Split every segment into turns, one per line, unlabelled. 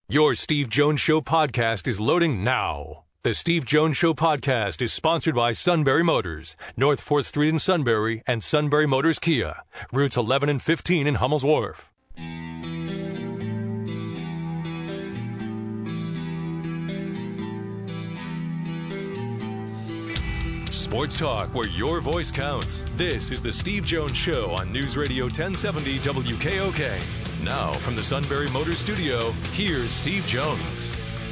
Your Steve Jones Show podcast is loading now. The Steve Jones Show podcast is sponsored by Sunbury Motors, North 4th Street in Sunbury, and Sunbury Motors Kia, routes 11 and 15 in Hummel's Wharf. Sports talk where your voice counts. This is the Steve Jones Show on News Radio 1070 WKOK. Now from the Sunbury Motors studio, here's Steve Jones.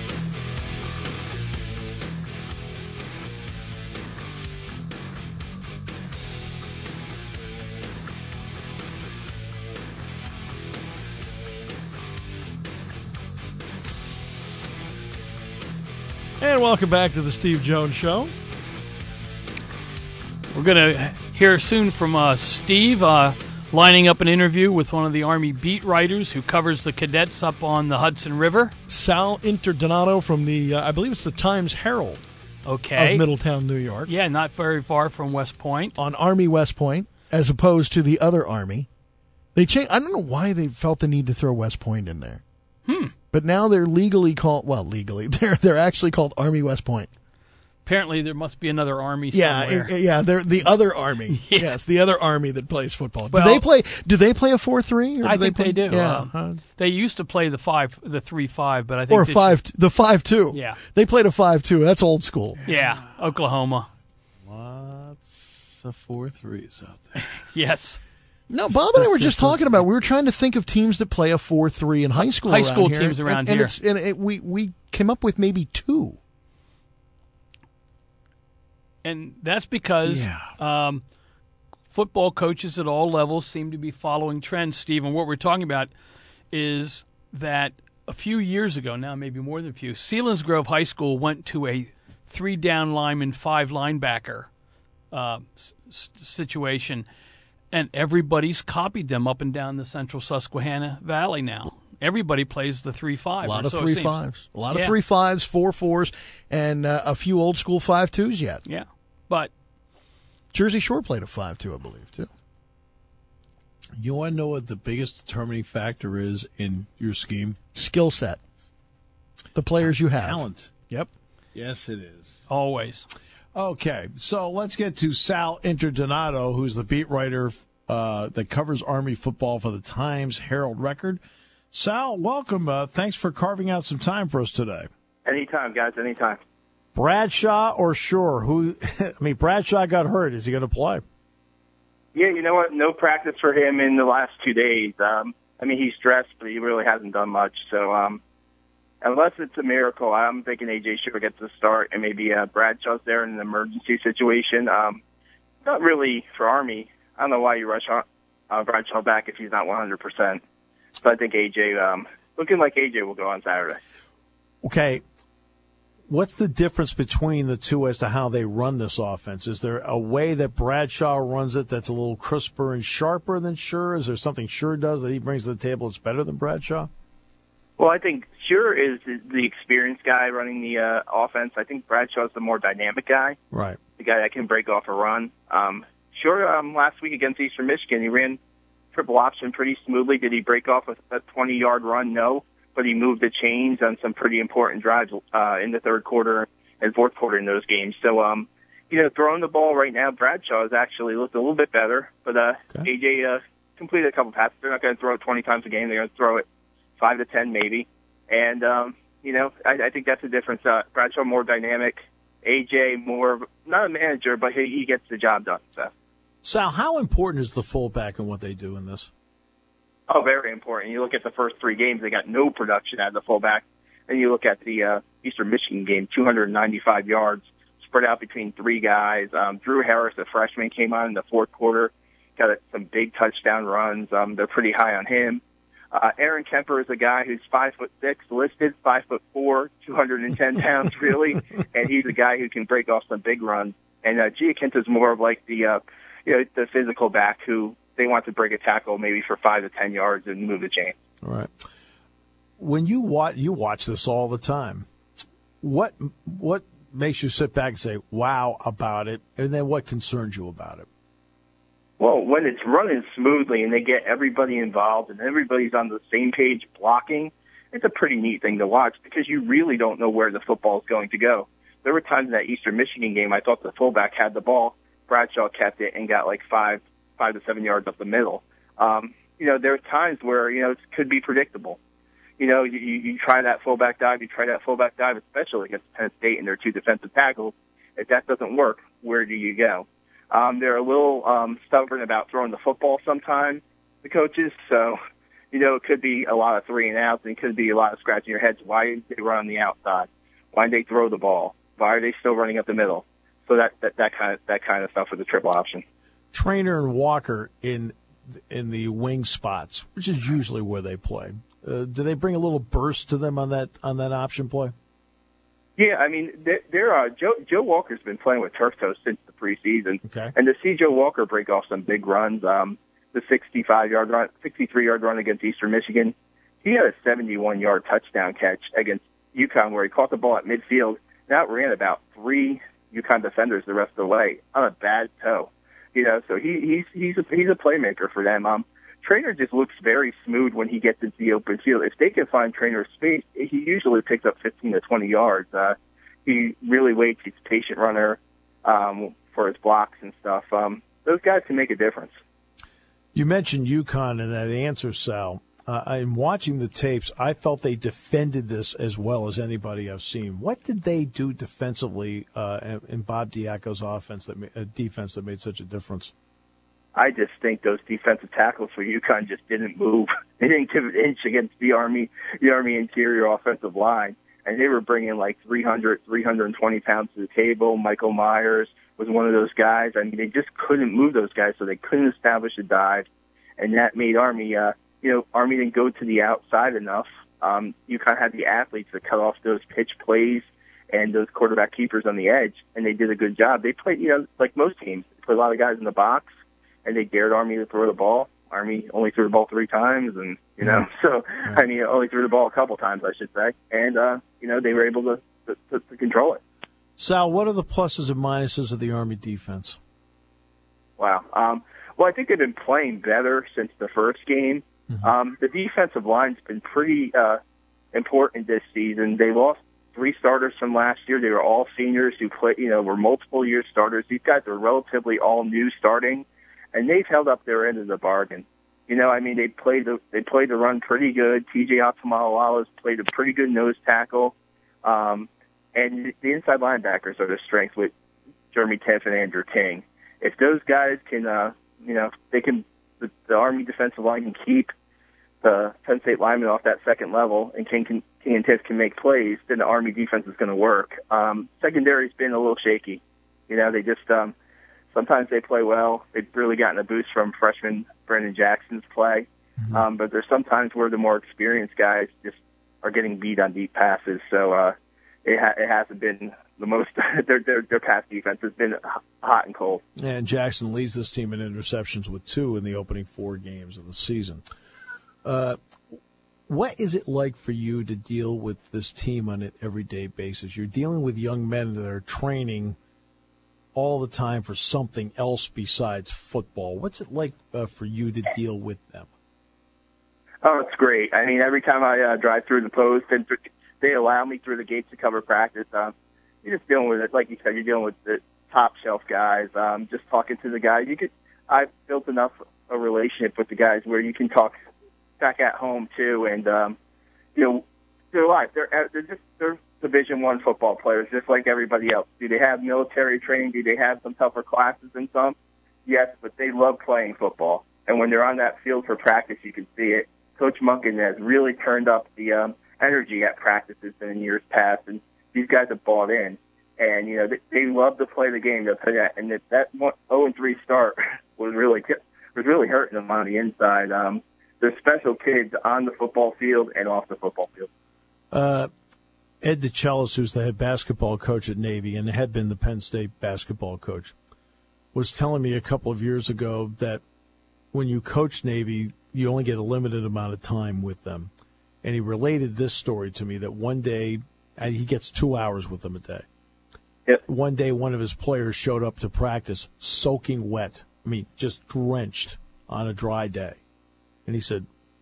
And welcome back to the Steve Jones Show.
We're going to hear soon from Steve lining up an interview with one of the Army beat writers who covers the cadets up on the Hudson River.
Sal Interdonato from the, I believe it's the Times-Herald of Middletown, New York.
Yeah, not very far from West Point.
On Army West Point, as opposed to the other Army. They changed. I don't know why they felt the need to throw West Point in there. But now they're legally called, they're actually called Army West Point.
Apparently, there must be another Army somewhere.
Yeah, they're the other Army. Yeah. Yes, the other Army that plays football. Do they play a 4-3?
I think they do.
Yeah,
they used to play the 3-5, but I think
the 5-2.
Yeah,
they played a 5-2. That's old school.
Yeah, Oklahoma.
Lots of 4-3s out there.
Yes.
No, Bob and I were just talking about. We were trying to think of teams that play a 4-3 in high school.
High school teams around here,
we came up with maybe two.
And that's because football coaches at all levels seem to be following trends, Steve. And what we're talking about is that a few years ago, now maybe more than a few, Selinsgrove High School went to a 3-down lineman, 5 linebacker situation, and everybody's copied them up and down the central Susquehanna Valley now. Everybody plays the 3-5.
A lot of 3-5s. A lot of 3-5s, 4-4s, and a few old school 5-2s yet.
Yeah. But
Jersey Shore played a 5-2, I believe, too.
You want to know what the biggest determining factor is in your scheme?
Skill set. The players you have.
Talent.
Yep.
Yes, it is.
Always.
Okay, so let's get to Sal Interdonato, who's the beat writer that covers Army football for the Times-Herald Record. Sal, welcome. Thanks for carving out some time for us today.
Anytime, guys, anytime.
Bradshaw or Shore? Bradshaw got hurt. Is he going to play?
Yeah, you know what? No practice for him in the last 2 days. He's dressed, but he really hasn't done much. So unless it's a miracle, I'm thinking A.J. Shore gets the start, and maybe Bradshaw's there in an emergency situation. Not really for Army. I don't know why you rush Bradshaw back if he's not 100%. But I think A.J., looking like A.J. will go on Saturday.
Okay. What's the difference between the two as to how they run this offense? Is there a way that Bradshaw runs it that's a little crisper and sharper than Shore? Is there something Shore does that he brings to the table that's better than Bradshaw?
Well, I think Shore is the experienced guy running the offense. I think Bradshaw's the more dynamic guy.
Right.
The guy that can break off a run. Shore, last week against Eastern Michigan, he ran triple option pretty smoothly. Did he break off a 20-yard run? No. But he moved the chains on some pretty important drives in the third quarter and fourth quarter in those games. So, throwing the ball right now, Bradshaw has actually looked a little bit better. But A.J. Completed a couple passes. They're not going to throw it 20 times a game. They're going to throw it 5 to 10 maybe. And, I think that's the difference. Bradshaw more dynamic. A.J. more, not a manager, but he gets the job done. So.
Sal, how important is the fullback in what they do in this?
Oh, very important. You look at the first 3 games, they got no production out of the fullback. And you look at the Eastern Michigan game, 295 yards spread out between 3 guys. Drew Harris, a freshman, came on in the fourth quarter, got some big touchdown runs. They're pretty high on him. Aaron Kemper is a guy who's 5'6", listed 5'4", 210 pounds really, and he's a guy who can break off some big runs. And Giaquinta is more of like the physical back who they want to break a tackle maybe for 5 to 10 yards and move the chain.
All right. When you watch this all the time, what makes you sit back and say, wow, about it, and then what concerns you about it?
Well, when it's running smoothly and they get everybody involved and everybody's on the same page blocking it's a pretty neat thing to watch because you really don't know where the football is going to go. There were times in that Eastern Michigan game I thought the fullback had the ball, Bradshaw kept it and got like 5 to 7 yards up the middle. There are times where, it could be predictable. You try that fullback dive, especially against Penn State and their 2 defensive tackles. If that doesn't work, where do you go? They're a little stubborn about throwing the football sometimes, the coaches. So, it could be a lot of 3 and outs, and it could be a lot of scratching your heads. Why didn't they run on the outside? Why didn't they throw the ball? Why are they still running up the middle? So that kind of stuff with the triple option.
Trainer and Walker in the wing spots, which is usually where they play. Do they bring a little burst to them on that option play?
Yeah, I mean, Joe Walker's been playing with turf toe since the preseason,
okay.
And to see Joe Walker break off some big runs, the 63-yard run against Eastern Michigan, he had a 71-yard touchdown catch against UConn where he caught the ball at midfield and outran about 3 UConn defenders the rest of the way on a bad toe. So he's a playmaker for them. Trainer just looks very smooth when he gets into the open field. If they can find Trainer's space, he usually picks up 15 to 20 yards. He really waits. He's a patient runner for his blocks and stuff. Those guys can make a difference.
You mentioned UConn in that answer, Sal. I'm watching the tapes. I felt they defended this as well as anybody I've seen. What did they do defensively in Bob Diaco's defense that made such a difference?
I just think those defensive tackles for UConn just didn't move. They didn't give an inch against the Army interior offensive line. And they were bringing like 320 pounds to the table. Michael Myers was one of those guys. I mean, they just couldn't move those guys, so they couldn't establish a dive. And that made Army, Army didn't go to the outside enough. UConn had the athletes to cut off those pitch plays and those quarterback keepers on the edge, and they did a good job. They played, like most teams, they put a lot of guys in the box, and they dared Army to throw the ball. Army only threw the ball 3 times, and, only threw the ball a couple times, I should say. And, they were able to control it.
Sal, what are the pluses and minuses of the Army defense?
Wow. Well, I think they've been playing better since the first game. Mm-hmm. The defensive line's been pretty important this season. They lost 3 starters from last year. They were all seniors who were multiple-year starters. These guys are relatively all new starting, and they've held up their end of the bargain. They played the run pretty good. T.J. Atamalo-Lala's played a pretty good nose tackle. And the inside linebackers are their strength with Jeremy Tiff and Andrew King. If those guys can, the Army defensive line can keep the Penn State linemen off that second level, and King and Tiff can make plays, then the Army defense is going to work. Secondary's been a little shaky. They just sometimes they play well. They've really gotten a boost from freshman Brendan Jackson's play. Mm-hmm. But there's sometimes where the more experienced guys just are getting beat on deep passes. So it hasn't been the most. Their pass defense has been hot and cold.
And Jackson leads this team in interceptions with 2 in the opening 4 games of the season. What is it like for you to deal with this team on an everyday basis? You're dealing with young men that are training all the time for something else besides football. What's it like for you to deal with them?
Oh, it's great. Every time I drive through the post and they allow me through the gates to cover practice, you're just dealing with it. Like you said, you're dealing with the top shelf guys. Just talking to the guys. I've built enough a relationship with the guys where you can talk back at home too, and they're live. They're Division I football players, just like everybody else. Do they have military training? Do they have some tougher classes than some? Yes, but they love playing football. And when they're on that field for practice, you can see it. Coach Munkin has really turned up the energy at practices than in years past, and these guys have bought in. And they love to play the game. They'll tell you that. And that 0-3 start was really hurting them on the inside. They're special kids on the football field and off the football field.
Ed DeChellis, who's the head basketball coach at Navy and had been the Penn State basketball coach, was telling me a couple of years ago that when you coach Navy, you only get a limited amount of time with them. And he related this story to me that one day, and he gets 2 hours with them a day.
Yep.
One day, one of his players showed up to practice soaking wet. Just drenched on a dry day. And he said,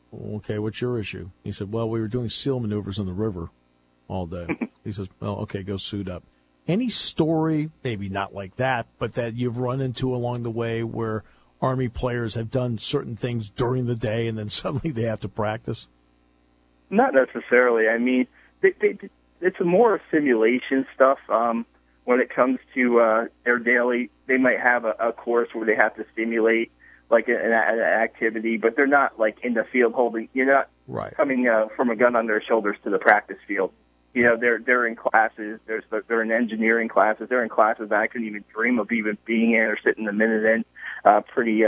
Okay, what's your issue? He said, well, we were doing SEAL maneuvers in the river all day. He says, well, okay, go suit up. Any story, maybe not like that, but that you've run into along the way where Army players have done certain things during the day and then suddenly they have to practice?
Not necessarily. I mean, it's more simulation stuff. When it comes to their daily, they might have a course where they have to simulate like an activity, but they're not like in the field holding. You're not coming from a gun on their shoulders to the practice field. You know, they're in classes. They're in engineering classes. They're in classes that I couldn't even dream of even being in or sitting a minute in. Pretty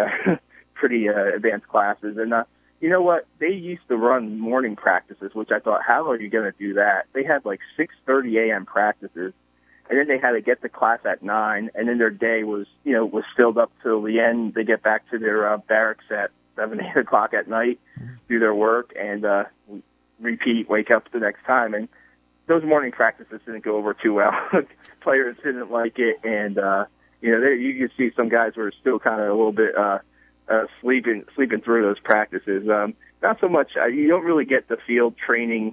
advanced classes. And you know what? They used to run morning practices, which I thought, how are you going to do that? They had like 6:30 a.m. practices. And then they had to get to class at 9, and then their day was filled up till the end. They get back to their barracks at 7, 8 o'clock at night, do their work, and repeat, wake up the next time. And those morning practices didn't go over too well. Players didn't like it, and you could see some guys were still kind of a little bit sleeping through those practices. Not so much. You don't really get the field training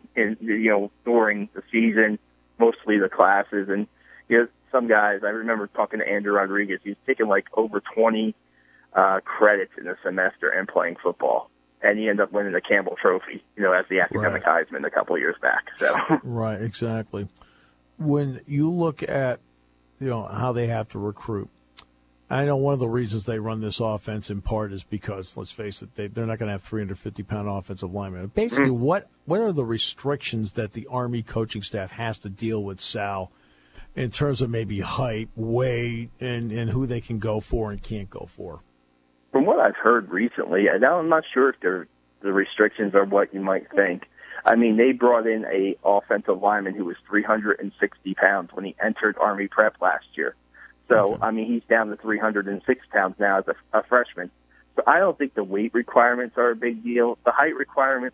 during the season. Mostly the classes, and some guys, I remember talking to Andrew Rodriguez, he's taking like over 20 credits in a semester and playing football. And he ended up winning the Campbell Trophy, as the academic Heisman a couple of years back. So
Right, exactly. When you look at, how they have to recruit, I know one of the reasons they run this offense in part is because, let's face it, they're not going to have 350-pound offensive linemen. Basically, what are the restrictions that the Army coaching staff has to deal with, Sal, in terms of maybe height, weight, and who they can go for and can't go for?
From what I've heard recently, and I'm not sure if the restrictions are what you might think. I mean, they brought in a offensive lineman who was 360 pounds when he entered Army prep last year. So, I mean, he's down to 306 pounds now as a freshman. So I don't think the weight requirements are a big deal. The height requirements,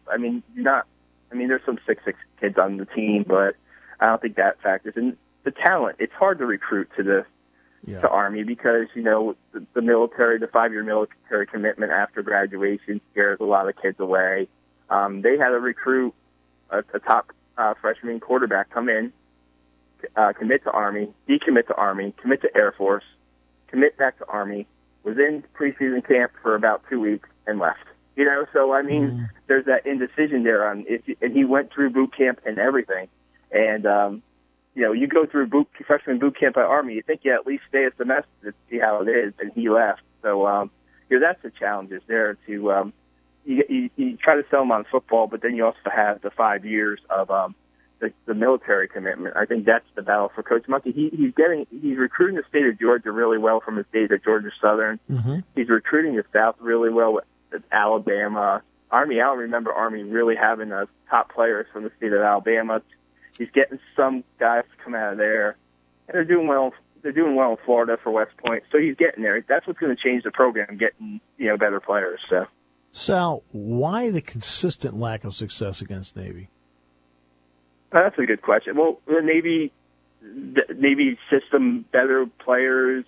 there's some 6'6" kids on the team, but I don't think that factors in. The talent, it's hard to recruit to Army because, the military, the 5-year military commitment after graduation scares a lot of kids away. They had to recruit a top freshman quarterback come in, commit to Army, decommit to Army, commit to Air Force, commit back to Army, was in preseason camp for about 2 weeks and left. So there's that indecision there on and he went through boot camp and everything. And you go through freshman boot camp at Army, you think you at least stay a semester to see how it is, and he left. So that's the challenge is there to you try to sell him on football, but then you also have the 5 years of the military commitment. I think that's the battle for Coach Monkey. He's recruiting the state of Georgia really well from his days at Georgia Southern. Mm-hmm. He's recruiting the South really well with Alabama. Army, I don't remember Army really having top players from the state of Alabama. He's getting some guys to come out of there, and they're doing well. They're doing well in Florida for West Point, so he's getting there. That's what's going to change the program, getting better players. So,
Sal, why the consistent lack of success against Navy?
That's a good question. Well, the Navy system, better players,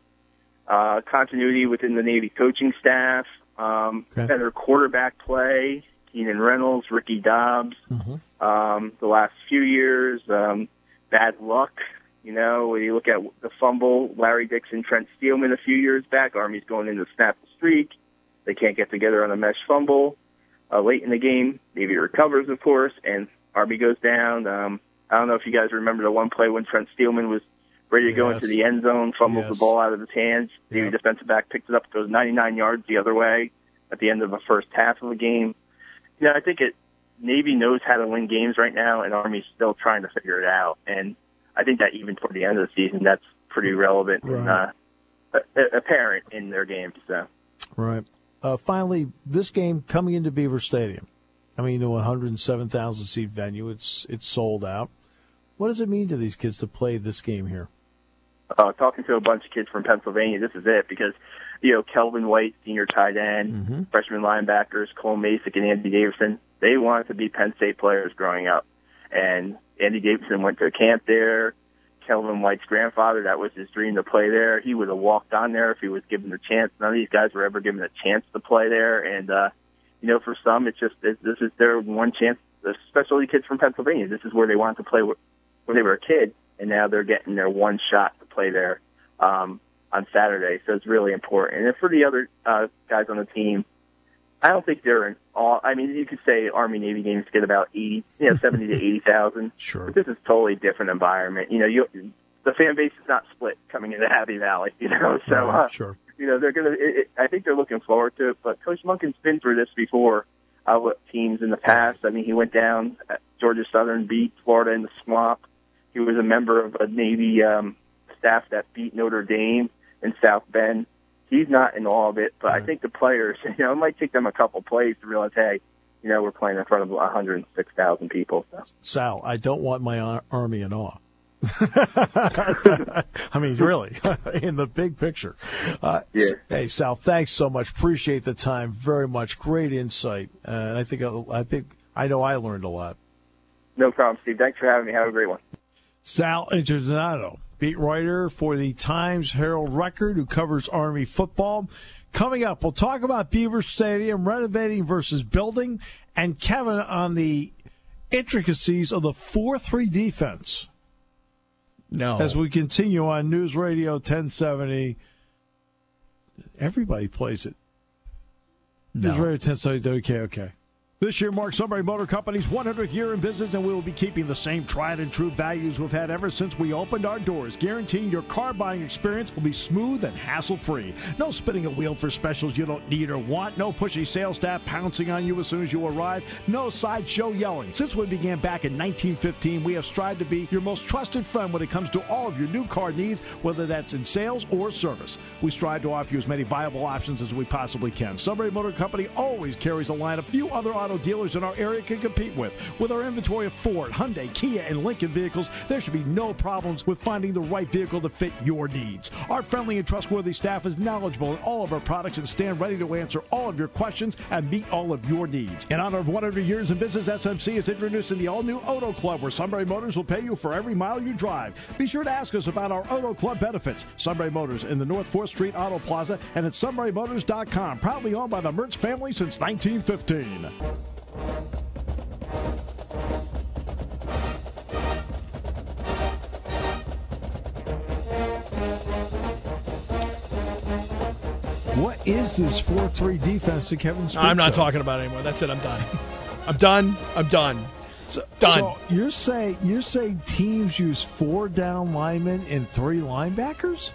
continuity within the Navy coaching staff, better quarterback play. Keenan Reynolds, Ricky Dobbs. Mm-hmm. The last few years, bad luck. When you look at the fumble, Larry Dixon, Trent Steelman a few years back, Army's going in to snap the streak. They can't get together on a mesh fumble late in the game. Navy recovers, of course, and Army goes down. I don't know if you guys remember the one play when Trent Steelman was ready to go into the end zone, fumbles the ball out of his hands. Navy defensive back picks it up, goes 99 yards the other way at the end of the first half of the game. I think Navy knows how to win games right now, and Army's still trying to figure it out. And I think that even toward the end of the season, that's pretty relevant and apparent in their games. So.
Right. Finally, this game coming into Beaver Stadium. A 107,000-seat venue. It's sold out. What does it mean to these kids to play this game here?
Talking to a bunch of kids from Pennsylvania, this is it because, Kelvin White, senior tight end, freshman linebackers, Cole Masick and Andy Davidson, they wanted to be Penn State players growing up. And Andy Davidson went to camp there. Kelvin White's grandfather, that was his dream to play there. He would have walked on there if he was given the chance. None of these guys were ever given a chance to play there. And for some, this is their one chance, especially kids from Pennsylvania. This is where they wanted to play when they were a kid, and now they're getting their one shot to play there on Saturday. So it's really important. And for the other guys on the team, I don't think they're in all. I mean, you could say Army Navy games get about 70 to 80,000.
Sure.
But this is a totally different environment. The fan base is not split coming into Happy Valley. So
sure.
They're gonna. I think they're looking forward to it. But Coach Monken's been through this before with teams in the past. I mean, he went down at Georgia Southern, beat Florida in the swamp. He was a member of a Navy staff that beat Notre Dame in South Bend. He's not in all of it, but I think the players, it might take them a couple plays to realize, hey, we're playing in front of 106,000 people. So.
Sal, I don't want my Army in awe. I mean, really, in the big picture. Hey, Sal, thanks so much. Appreciate the time very much. Great insight. I know I learned a lot.
No problem, Steve. Thanks for having me. Have a great one.
Sal Interdonato, beat writer for the Times-Herald-Record, who covers Army football. Coming up, we'll talk about Beaver Stadium, renovating versus building, and Kevin on the intricacies of the 4-3 defense.
No.
As we continue on News Radio 1070, everybody plays it.
No.
News Radio 1070, okay. This year marks Sunbury Motor Company's 100th year in business, and we will be keeping the same tried and true values we've had ever since we opened our doors, guaranteeing your car buying experience will be smooth and hassle-free. No spinning a wheel for specials you don't need or want. No pushy sales staff pouncing on you as soon as you arrive. No sideshow yelling. Since we began back in 1915, we have strived to be your most trusted friend when it comes to all of your new car needs, whether that's in sales or service. We strive to offer you as many viable options as we possibly can. Sunbury Motor Company always carries a line of few other auto dealers in our area can compete with. With our inventory of Ford, Hyundai, Kia, and Lincoln vehicles, there should be no problems with finding the right vehicle to fit your needs. Our friendly and trustworthy staff is knowledgeable in all of our products and stand ready to answer all of your questions and meet all of your needs. In honor of 100 years in business, SMC is introducing the all-new Auto Club, where Sunbury Motors will pay you for every mile you drive. Be sure to ask us about our Auto Club benefits. Sunbury Motors in the North 4th Street Auto Plaza and at sunburymotors.com. Proudly owned by the Mertz family since 1915. What is this 4-3 defense that Kevin speaks
I'm not
of?
talking about it anymore. That's it. I'm done. I'm done. Done.
So you're saying teams use 4 down linemen and 3 linebackers?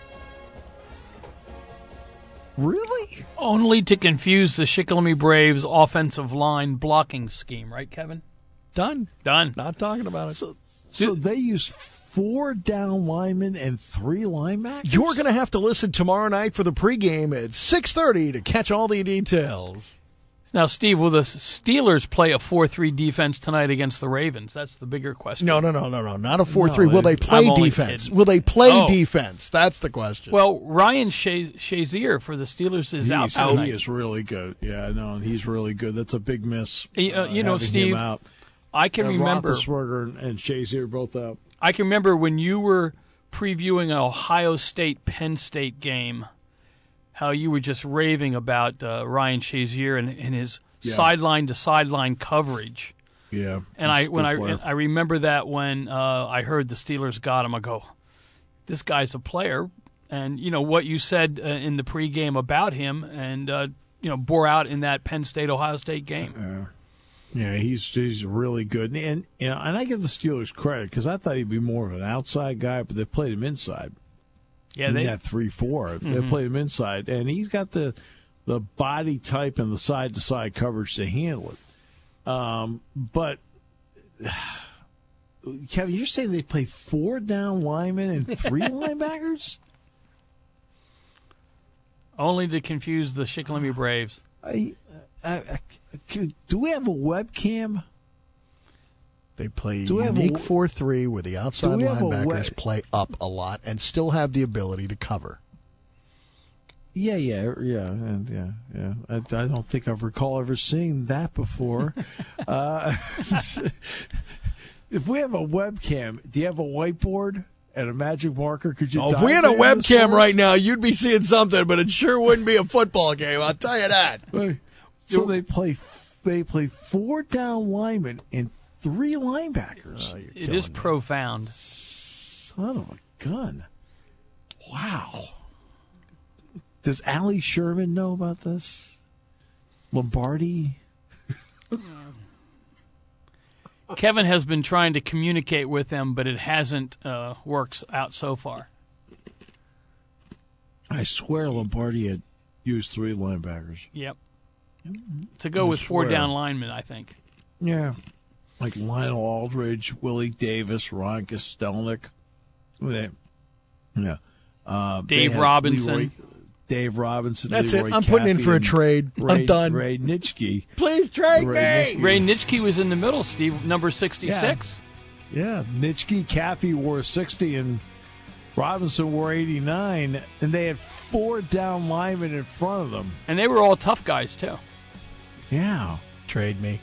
Really?
Only to confuse the Shikellamy Braves offensive line blocking scheme, right, Kevin?
Done.
Done.
Not talking about it.
So they use 4 down linemen and 3 linebackers?
You're going to have to listen tomorrow night for the pregame at 6:30 to catch all the details.
Now, Steve, will the Steelers play a 4-3 defense tonight against the Ravens? That's the bigger question.
No. Not a 4-3. Will they play defense?
Kidding.
Will they play defense? That's the question.
Well, Ryan Shazier for the Steelers is out tonight.
He is really good. Yeah, no, he's really good. That's a big miss.
Steve, I can remember
Roethlisberger and Shazier both out.
I can remember when you were previewing an Ohio State-Penn State game, how you were just raving about Ryan Shazier and his sideline-to-sideline coverage.
Yeah.
And I remember that when I heard the Steelers got him, I go, this guy's a player. And, what you said in the pregame about him and, bore out in that Penn State-Ohio State game.
Yeah, he's really good. And I give the Steelers credit because I thought he'd be more of an outside guy, but they played him inside.
Yeah,
in that 3-4. They played him inside, and he's got the body type and the side-to-side coverage to handle it. But, Kevin, you're saying they play 4 down linemen and 3 linebackers?
Only to confuse the Shikellamy Braves.
Do we have a webcam?
They play unique 4-3 where the outside linebackers play up a lot and still have the ability to cover.
Yeah. I don't think I recall ever seeing that before. If we have a webcam, do you have a whiteboard and a magic marker? Could you?
If we had a webcam right now, you'd be seeing something, but it sure wouldn't be a football game. I'll tell you that.
So they play 4 down linemen and 3 linebackers.
It is profound.
Son of a gun. Wow. Does Allie Sherman know about this? Lombardi?
Kevin has been trying to communicate with them, but it hasn't worked out so far.
I swear Lombardi had used 3 linebackers.
Yep. To go with 4 down linemen, I think.
Yeah. Like Lionel Aldridge, Willie Davis, Ron Kostelnik. Yeah.
Dave Robinson.
Dave Robinson.
That's
Leroy
it. I'm putting in for a trade. I'm done.
Ray Nitschke.
Please trade me.
Ray Nitschke was in the middle, Steve, number 66.
Yeah. Nitschke, Caffey wore 60, and Robinson wore 89, and they had 4 down linemen in front of them.
And they were all tough guys, too.
Yeah.
Trade me.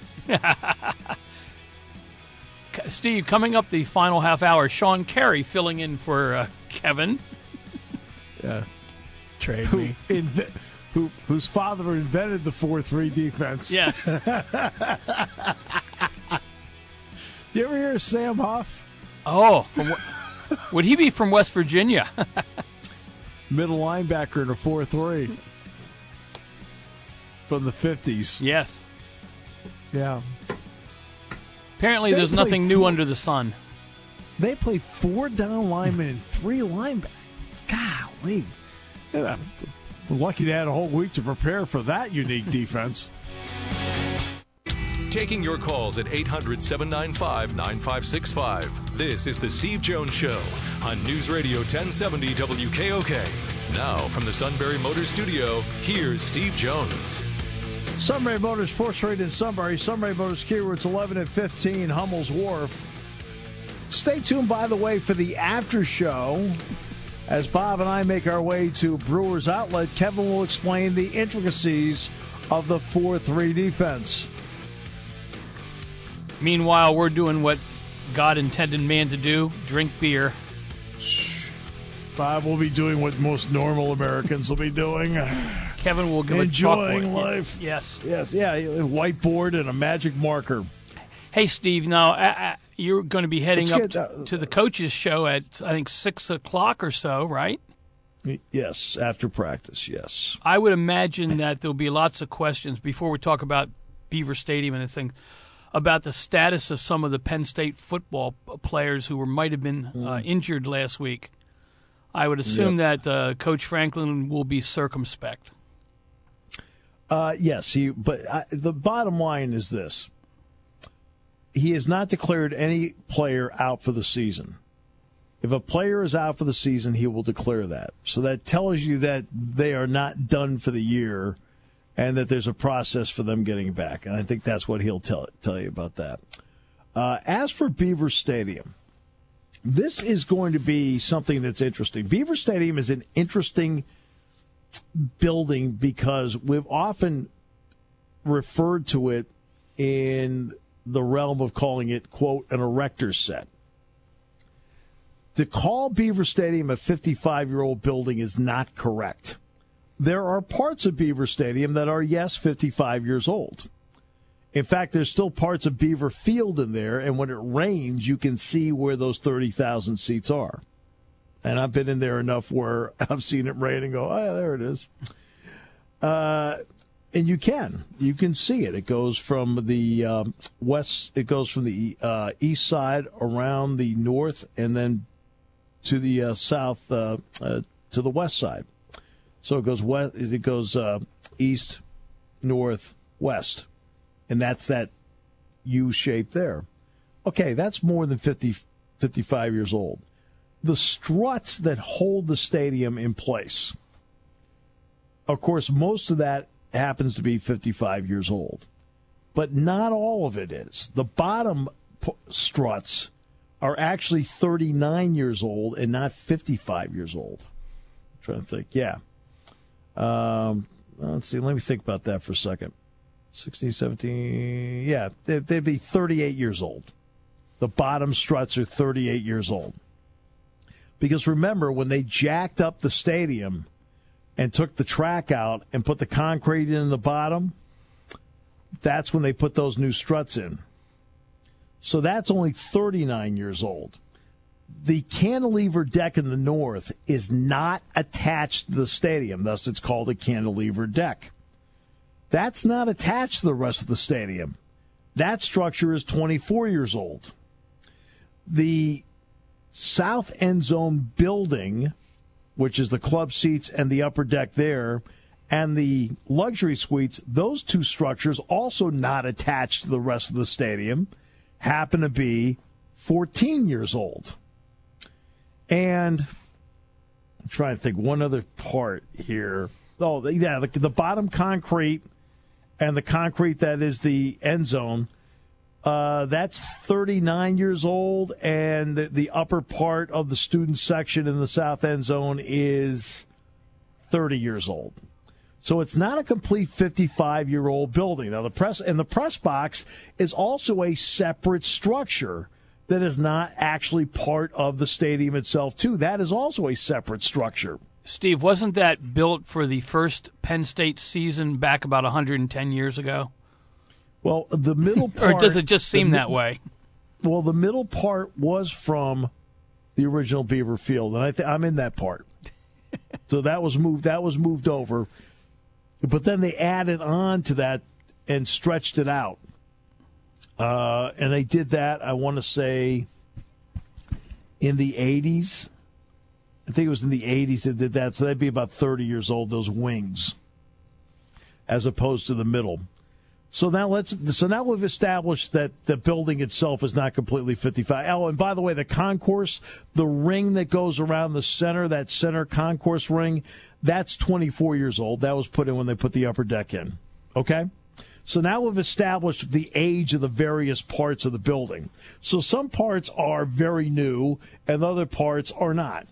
Steve, coming up the final half hour, Sean Carey filling in for Kevin.
Yeah.
Trade me.
Whose father invented the 4-3 defense.
Yes.
You ever hear of Sam Huff?
Oh, would he be from West Virginia?
Middle linebacker in a 4-3 from the 50s.
Yes.
Yeah.
Apparently, there's nothing new under the sun.
They play 4 down linemen and 3 linebackers. Golly. Yeah, we're lucky to have a whole week to prepare for that unique defense.
Taking your calls at 800-795-9565. This is the Steve Jones Show on News Radio 1070 WKOK. Now, from the Sunbury Motors Studio, here's Steve Jones.
Sunbury Motors, 4th Street in Sunbury. Sunbury Motors, Key Routes 11 and 15, Hummel's Wharf. Stay tuned, by the way, for the after show. As Bob and I make our way to Brewers Outlet, Kevin will explain the intricacies of the 4-3 defense.
Meanwhile, we're doing what God intended man to do, drink beer.
Bob will be doing what most normal Americans will be doing.
Kevin will give
enjoying
a chalkboard.
life.
Yes.
Yes, yeah, a whiteboard and a magic marker.
Hey, Steve, now you're going to be heading up to the coaches' show at, I think, 6 o'clock or so, right?
Yes, after practice, yes.
I would imagine that there'll be lots of questions before we talk about Beaver Stadium and things about the status of some of the Penn State football players who might have been injured last week. I would assume that Coach Franklin will be circumspect.
Yes, but the bottom line is this. He has not declared any player out for the season. If a player is out for the season, he will declare that. So that tells you that they are not done for the year and that there's a process for them getting back. And I think that's what he'll tell you about that. As for Beaver Stadium, this is going to be something that's interesting. Beaver Stadium is an interesting building because we've often referred to it in the realm of calling it, quote, an erector's set. To call Beaver Stadium a 55-year-old building is not correct. There are parts of Beaver Stadium that are, yes, 55 years old. In fact, there's still parts of Beaver Field in there, and when it rains, you can see where those 30,000 seats are. And I've been in there enough where I've seen it rain and go, oh, yeah, there it is. And you can see it. It goes from the west. It goes from the east side around the north, and then to the south, to the west side. So it goes west. It goes east, north, west, and that's that U shape there. Okay, that's more than 55 years old. The struts that hold the stadium in place. Of course, most of that happens to be 55 years old. But not all of it is. The bottom struts are actually 39 years old and not 55 years old. I'm trying to think. Yeah. Let's see. Let me think about that for a second. 16, 17. Yeah, they'd be 38 years old. The bottom struts are 38 years old. Because remember, when they jacked up the stadium and took the track out and put the concrete in the bottom, that's when they put those new struts in. So that's only 39 years old. The cantilever deck in the north is not attached to the stadium, thus it's called a cantilever deck. That's not attached to the rest of the stadium. That structure is 24 years old. The south end zone building, which is the club seats and the upper deck there, and the luxury suites, those two structures, also not attached to the rest of the stadium, happen to be 14 years old. And I'm trying to think one other part here. Oh, yeah, the bottom concrete and the concrete that is the end zone, that's 39 years old, and the upper part of the student section in the south end zone is 30 years old. So it's not a complete 55-year-old building. Now, the press box is also a separate structure that is not actually part of the stadium itself, too. That is also a separate structure.
Steve, wasn't that built for the first Penn State season back about 110 years ago?
Well, the middle part...
Or does it just seem that way?
Well, the middle part was from the original Beaver Field, and I'm in that part. So that was moved over. But then they added on to that and stretched it out. And they did that, I want to say, in the 80s. I think it was in the 80s they did that. So that'd be about 30 years old, those wings, as opposed to the middle. So now we've established that the building itself is not completely 55. Oh, and by the way, the concourse, the ring that goes around the center, that center concourse ring, that's 24 years old. That was put in when they put the upper deck in. Okay? So now we've established the age of the various parts of the building. So some parts are very new and other parts are not.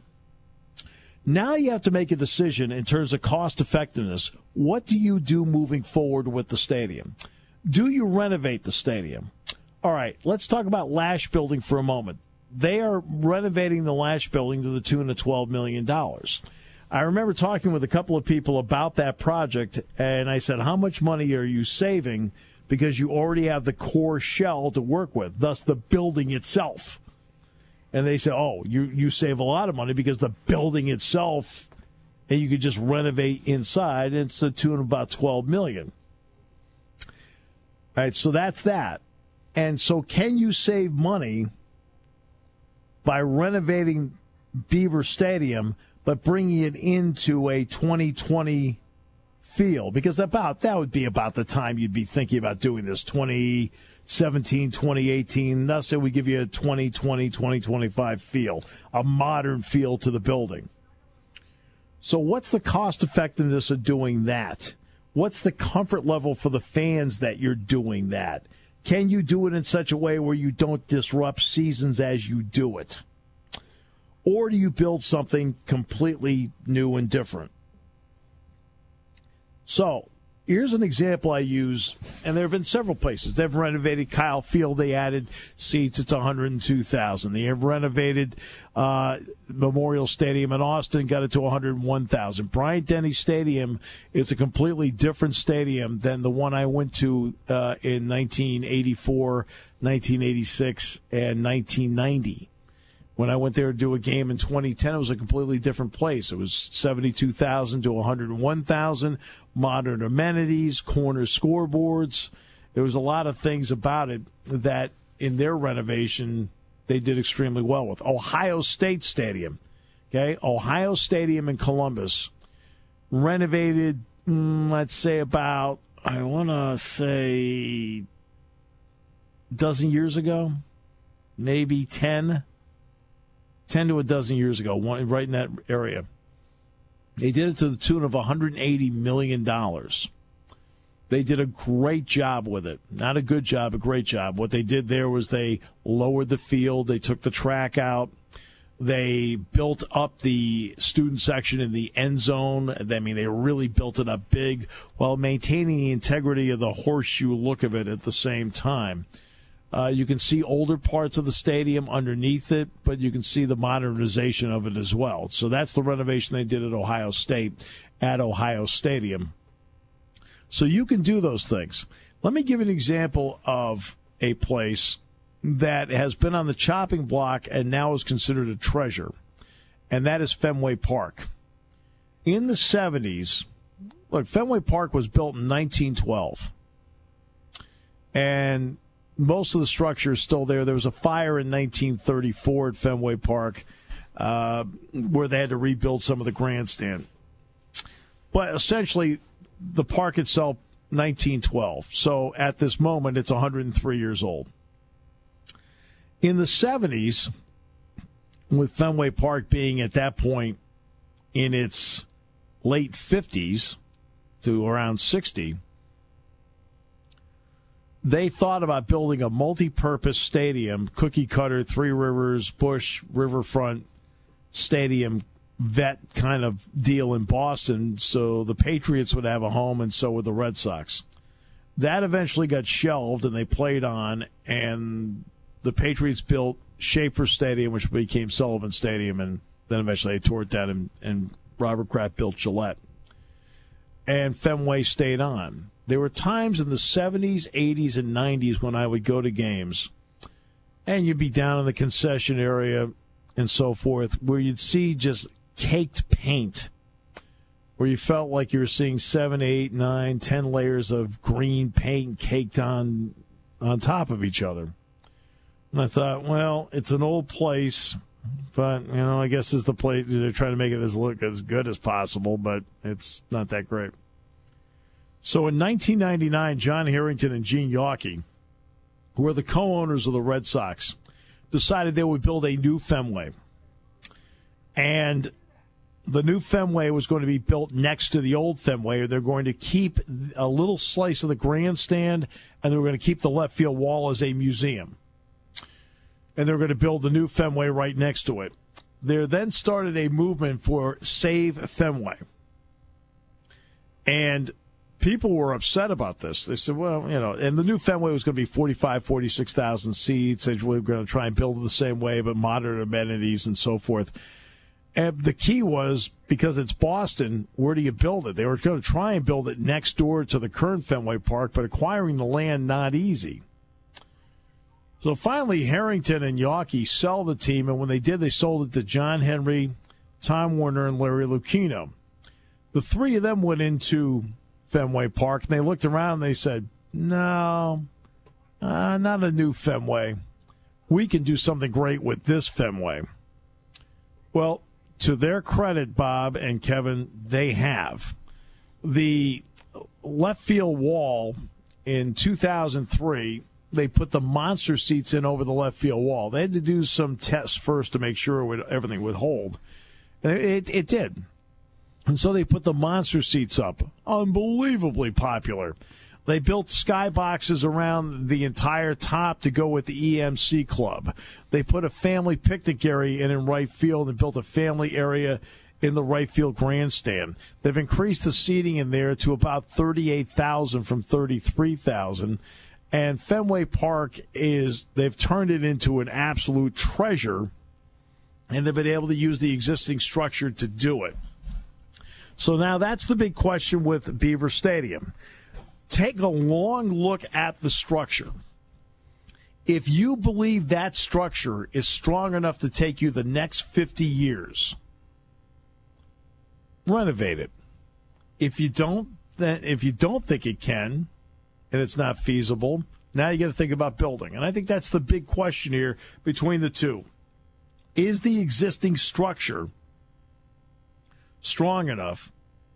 Now you have to make a decision in terms of cost effectiveness. What do you do moving forward with the stadium? Do you renovate the stadium? All right, let's talk about Lasch Building for a moment. They are renovating the Lasch Building to the tune of $12 million. I remember talking with a couple of people about that project, and I said, how much money are you saving because you already have the core shell to work with, thus the building itself? And they said, oh, you save a lot of money because the building itself, and you could just renovate inside, and it's the tune of about $12 million. All right, so that's that. And so can you save money by renovating Beaver Stadium but bringing it into a 2020 feel? Because that would be about the time you'd be thinking about doing this, 2017, 2018. Thus, it would give you a 2020, 2025 feel, a modern feel to the building. So what's the cost effectiveness of doing that? What's the comfort level for the fans that you're doing that? Can you do it in such a way where you don't disrupt seasons as you do it? Or do you build something completely new and different? So here's an example I use, and there have been several places. They've renovated Kyle Field. They added seats. It's 102,000. They have renovated Memorial Stadium in Austin, got it to 101,000. Bryant-Denny Stadium is a completely different stadium than the one I went to in 1984, 1986, and 1990. When I went there to do a game in 2010, it was a completely different place. It was 72,000 to 101,000, modern amenities, corner scoreboards. There was a lot of things about it that in their renovation they did extremely well with. Ohio State Stadium, okay? Ohio Stadium in Columbus, renovated, let's say about, I want to say, a dozen years ago, maybe 10 to a dozen years ago, right in that area. They did it to the tune of $180 million. They did a great job with it. Not a good job, a great job. What they did there was they lowered the field. They took the track out. They built up the student section in the end zone. I mean, they really built it up big while maintaining the integrity of the horseshoe look of it at the same time. You can see older parts of the stadium underneath it, but you can see the modernization of it as well. So that's the renovation they did at Ohio State, at Ohio Stadium. So you can do those things. Let me give an example of a place that has been on the chopping block and now is considered a treasure, and that is Fenway Park. In the 70s, look, Fenway Park was built in 1912, and most of the structure is still there. There was a fire in 1934 at Fenway Park where they had to rebuild some of the grandstand. But essentially, the park itself, 1912. So at this moment, it's 103 years old. In the 70s, with Fenway Park being at that point in its late 50s to around 60, they thought about building a multi-purpose stadium, cookie-cutter, Three Rivers, Busch, Riverfront stadium, vet kind of deal in Boston, so the Patriots would have a home and so would the Red Sox. That eventually got shelved, and they played on, and the Patriots built Schaefer Stadium, which became Sullivan Stadium, and then eventually they tore it down, and Robert Kraft built Gillette. And Fenway stayed on. There were times in the 70s, 80s, and 90s when I would go to games, and you'd be down in the concession area and so forth, where you'd see just caked paint, where you felt like you were seeing 7, 8, 9, 10 layers of green paint caked on top of each other. And I thought, well, it's an old place, but, I guess it's the place. They're trying to make it look as good as possible, but it's not that great. So in 1999, John Harrington and Gene Yawkey, who are the co-owners of the Red Sox, decided they would build a new Fenway. And the new Fenway was going to be built next to the old Fenway. They're going to keep a little slice of the grandstand, and they were going to keep the left field wall as a museum. And they're going to build the new Fenway right next to it. There then started a movement for Save Fenway. And people were upset about this. They said, well, and the new Fenway was going to be 45, 46,000 seats. They were going to try and build it the same way, but modern amenities and so forth. And the key was, because it's Boston, where do you build it? They were going to try and build it next door to the current Fenway Park, but acquiring the land, not easy. So finally, Harrington and Yawkey sell the team, and when they did, they sold it to John Henry, Tom Werner, and Larry Lucchino. The three of them went into Fenway Park, and they looked around and they said, no, not a new Fenway. We can do something great with this Fenway. Well, to their credit, Bob and Kevin, they have. The left field wall in 2003, they put the monster seats in over the left field wall. They had to do some tests first to make sure everything would hold. And it did. And so they put the monster seats up. Unbelievably popular. They built skyboxes around the entire top to go with the EMC club. They put a family picnic area in right field and built a family area in the right field grandstand. They've increased the seating in there to about 38,000 from 33,000. And Fenway Park they've turned it into an absolute treasure, and they've been able to use the existing structure to do it. So now that's the big question with Beaver Stadium. Take a long look at the structure. If you believe that structure is strong enough to take you the next 50 years, renovate it. If you don't think it can, and it's not feasible, now you got to think about building. And I think that's the big question here between the two. Is the existing structure strong enough,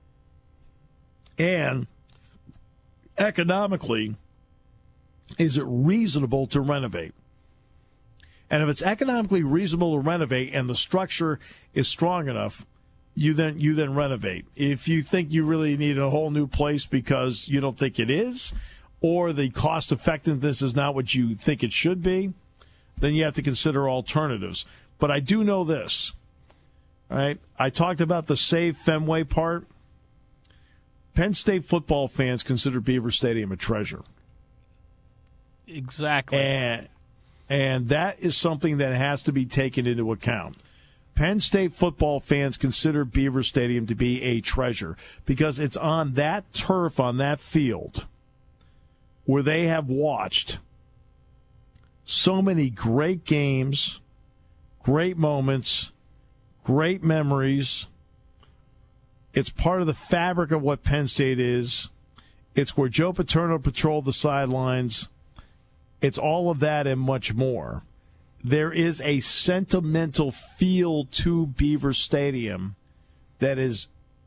and economically, is it reasonable to renovate? And if it's economically reasonable to renovate and the structure is strong enough, you then renovate. If you think you really need a whole new place because you don't think it is, or the cost effectiveness is not what you think it should be, then you have to consider alternatives. But I do know this, right? I talked about the Save Fenway part. Penn State football fans consider Beaver Stadium a treasure.
Exactly.
And that is something that has to be taken into account. Penn State football fans consider Beaver Stadium to be a treasure because it's on that turf, on that field, where they have watched so many great games, great moments, great memories. It's part of the fabric of what Penn State is. It's where Joe Paterno patrolled the sidelines. It's all of that and much more. There is a sentimental feel to Beaver Stadium that is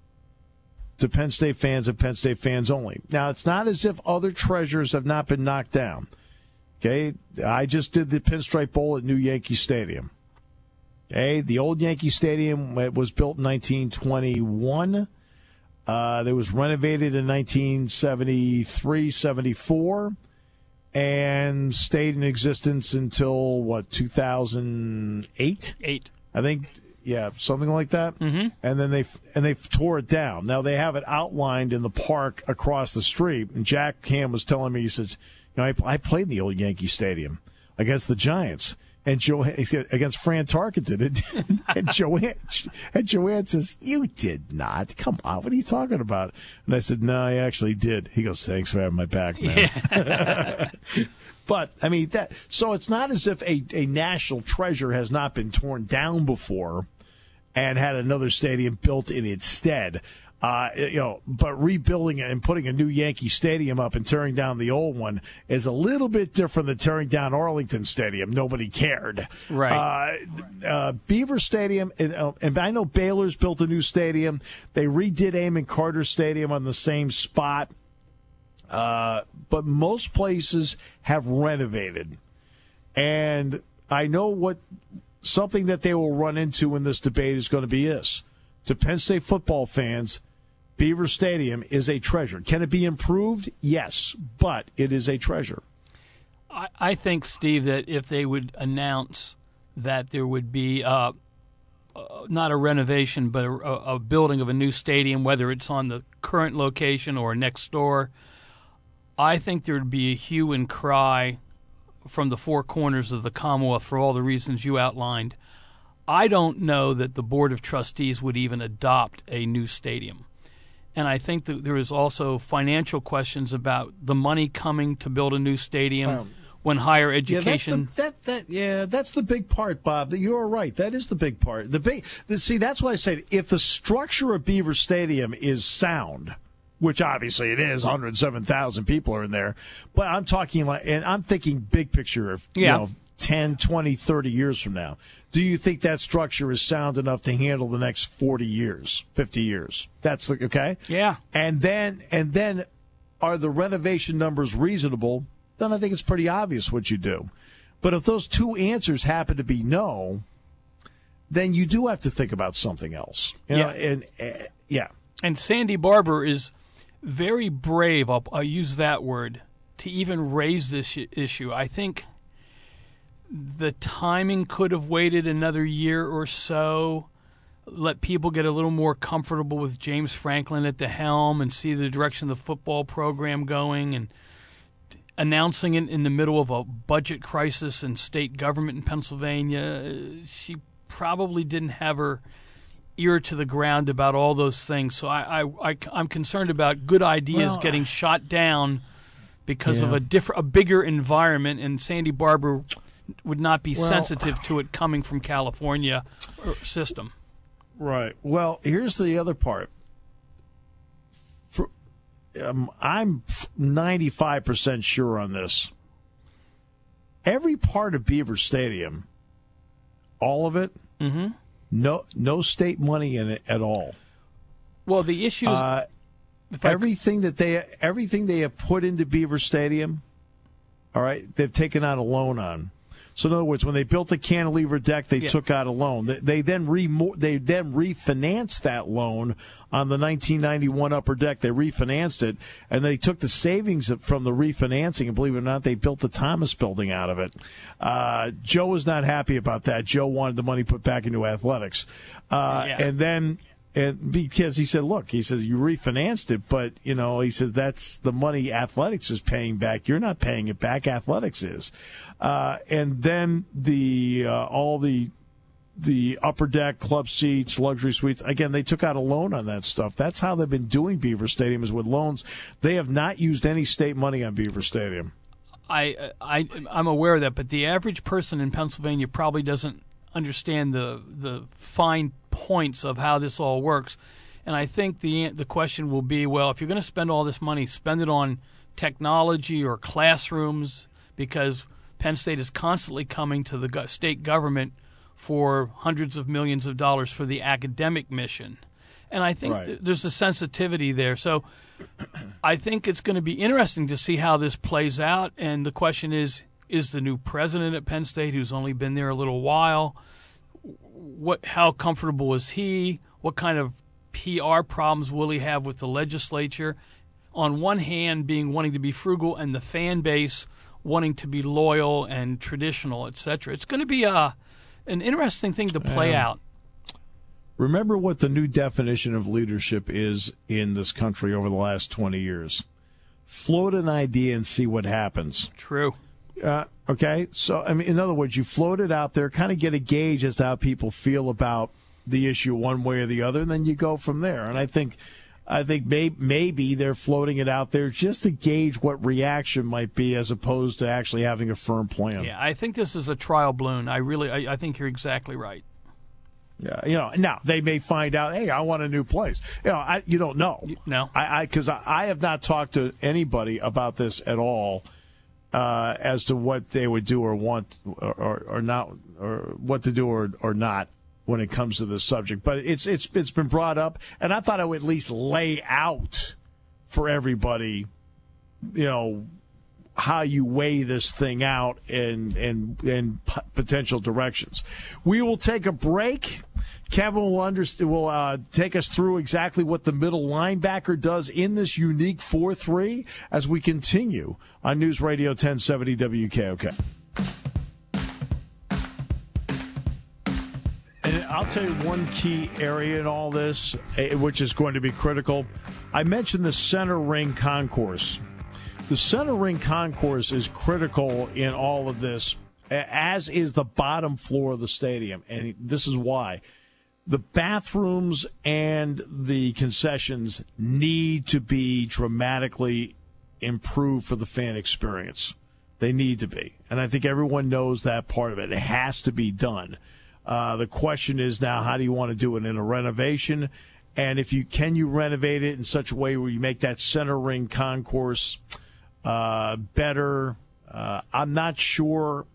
to Penn State fans and Penn State fans only. Now, it's not as if other treasures have not been knocked down. Okay, I just did the Pinstripe Bowl at New Yankee Stadium. Okay, the old Yankee Stadium was built in 1921. It was renovated in 1973, 74, and stayed in existence until, 2008?
8.
I think, yeah, something like that.
Mm-hmm.
And then they tore it down. Now they have it outlined in the park across the street. And Jack Ham was telling me, he says, I played in the old Yankee Stadium against the Giants. And against Fran Tarkenton, and Joanne says, "You did not. Come on, what are you talking about?" And I said, "No, I actually did." He goes, "Thanks for having my back, man." Yeah. But I mean so it's not as if a national treasure has not been torn down before and had another stadium built in its stead. But rebuilding it and putting a new Yankee Stadium up and tearing down the old one is a little bit different than tearing down Arlington Stadium. Nobody cared.
Right.
Beaver Stadium, and I know Baylor's built a new stadium. They redid Amon Carter Stadium on the same spot. But most places have renovated. And I know something that they will run into in this debate is going to be this. To Penn State football fans, Beaver Stadium is a treasure. Can it be improved? Yes, but it is a treasure.
I think, Steve, that if they would announce that there would be not a renovation but a building of a new stadium, whether it's on the current location or next door, I think there would be a hue and cry from the four corners of the Commonwealth for all the reasons you outlined. I don't know that the Board of Trustees would even adopt a new stadium. And I think that there is also financial questions about the money coming to build a new stadium when higher education.
Yeah, that's the big part, Bob. You're right. That is the big part. See, that's why I said if the structure of Beaver Stadium is sound, which obviously it is, 107,000 people are in there. But I'm talking and I'm thinking big picture of 10, 20, 30 years from now. Do you think that structure is sound enough to handle the next 40 years, 50 years? That's okay?
Yeah.
And then are the renovation numbers reasonable? Then I think it's pretty obvious what you do. But if those two answers happen to be no, then you do have to think about something else. You know,
And Sandy Barber is very brave, I'll use that word, to even raise this issue. I think the timing could have waited another year or so, let people get a little more comfortable with James Franklin at the helm and see the direction of the football program going, and announcing it in the middle of a budget crisis in state government in Pennsylvania. She probably didn't have her ear to the ground about all those things. So I'm concerned about good ideas getting shot down because of a bigger environment, and Sandy Barber would not be sensitive to it coming from California system.
Right. Well, here's the other part. I'm 95% sure on this. Every part of Beaver Stadium, all of it, no state money in it at all.
Well, the issue is
everything they have put into Beaver Stadium, all right, they've taken out a loan on. So in other words, when they built the cantilever deck, they took out a loan. They then refinanced that loan on the 1991 upper deck. They refinanced it, and they took the savings from the refinancing, and believe it or not, they built the Thomas Building out of it. Joe was not happy about that. Joe wanted the money put back into athletics. And because he said, look, he says, you refinanced it, but, he says, that's the money athletics is paying back. You're not paying it back. Athletics is. And then all the the upper deck, club seats, luxury suites. Again, they took out a loan on that stuff. That's how they've been doing Beaver Stadium, is with loans. They have not used any state money on Beaver Stadium.
I'm aware of that, but the average person in Pennsylvania probably doesn't understand the fine points of how this all works. And I think the question will be, well, if you're going to spend all this money, spend it on technology or classrooms, because Penn State is constantly coming to the state government for hundreds of millions of dollars for the academic mission. And I think there's a sensitivity there. So I think it's going to be interesting to see how this plays out. And the question is the new president at Penn State, who's only been there a little while, how comfortable is he? What kind of PR problems will he have with the legislature? On one hand, wanting to be frugal, and the fan base wanting to be loyal and traditional, etc. It's going to be an interesting thing to play out.
Remember what the new definition of leadership is in this country over the last 20 years. Float an idea and see what happens.
True.
Okay? So, I mean, in other words, you float it out there, kind of get a gauge as to how people feel about the issue one way or the other, and then you go from there. And I think maybe they're floating it out there just to gauge what reaction might be, as opposed to actually having a firm plan.
Yeah, I think this is a trial balloon. I think you're exactly right.
Yeah, now they may find out, hey, I want a new place. You don't know.
No.
Because I have not talked to anybody about this at all, as to what they would do or want or not, or what to do or not when it comes to this subject. But it's been brought up, and I thought I would at least lay out for everybody, how you weigh this thing out and potential directions. We will take a break. Kevin will take us through exactly what the middle linebacker does in this unique 4-3 as we continue on News Radio 1070 WKOK. And I'll tell you one key area in all this, which is going to be critical. I mentioned the center ring concourse. The center ring concourse is critical in all of this, as is the bottom floor of the stadium. And this is why. The bathrooms and the concessions need to be dramatically improved for the fan experience. They need to be. And I think everyone knows that part of it. It has to be done. The question is now, how do you want to do it in a renovation? And can you renovate it in such a way where you make that center ring concourse better? I'm not sure.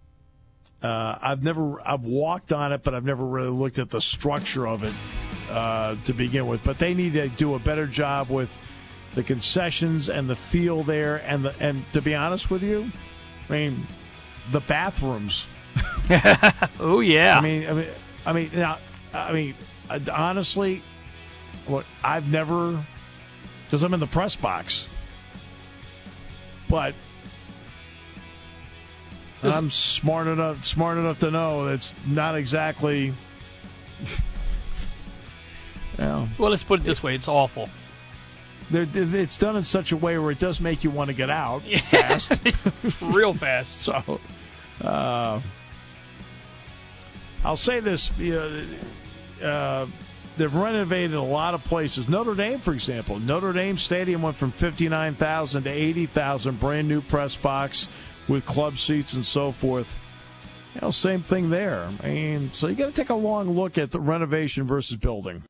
I've walked on it, but I've never really looked at the structure of it to begin with. But they need to do a better job with the concessions and the feel there. And to be honest with you, I mean, the bathrooms.
Oh yeah.
I mean, honestly, look, I've never, because I'm in the press box, but I'm smart enough to know it's not exactly.
Well, let's put it this way: it's awful.
It's done in such a way where it does make you want to get out fast,
real fast.
So, I'll say this: they've renovated a lot of places. Notre Dame, for example, Notre Dame Stadium went from 59,000 to 80,000, brand new press box with club seats and so forth. Same thing there. So you got to take a long look at the renovation versus building.